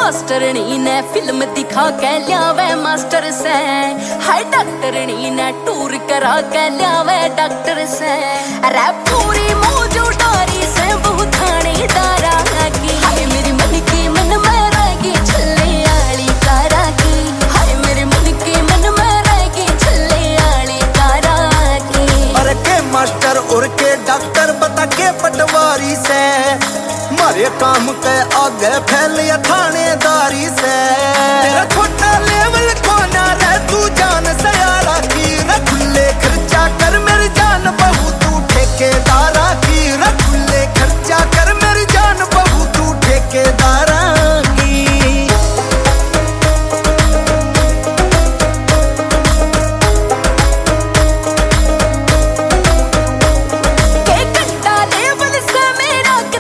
मास्टरनी ने फिल्म दिखा के लियावे मास्टर से, हाय डॉक्टरनी ने टूर करा के लियावे डॉक्टर से। अरे पूरी मौज उतारी से बहु थानेदारा की, हाय मेरी मन की मन में रहेगी छल्ले आली कारा की, हाय मेरे मन की मन में रहेगी छल्ले आली कारा की। अरे के मास्टर और के डॉक्टर बता के पटवारी से, मारे काम के आगे फैल या थानेदारी से। तेरा छोटा लेवल को ना रह तू जान सयारा की, खुले खर्चा कर मेरी जान बहू तू ठेकेदारा की, खुले खर्चा कर मेरी जान बहू तू ठेकेदारा की।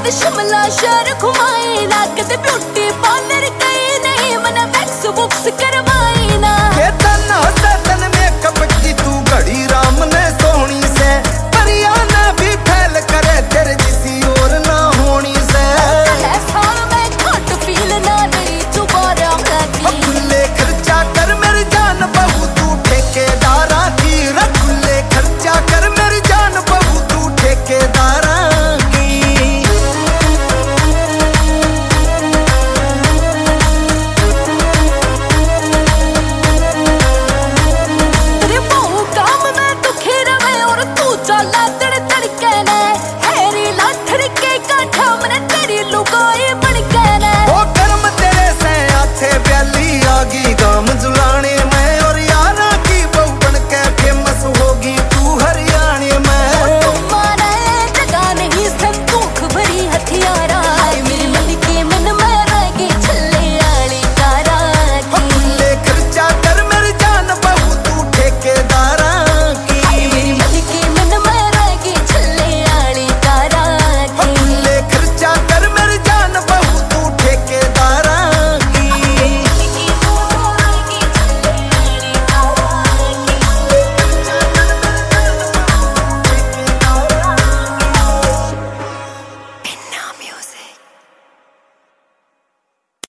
शिमला शहर घुमाए लागत ब्यूटी पार्लर गई नहीं, मन वैक्स बुक्स कर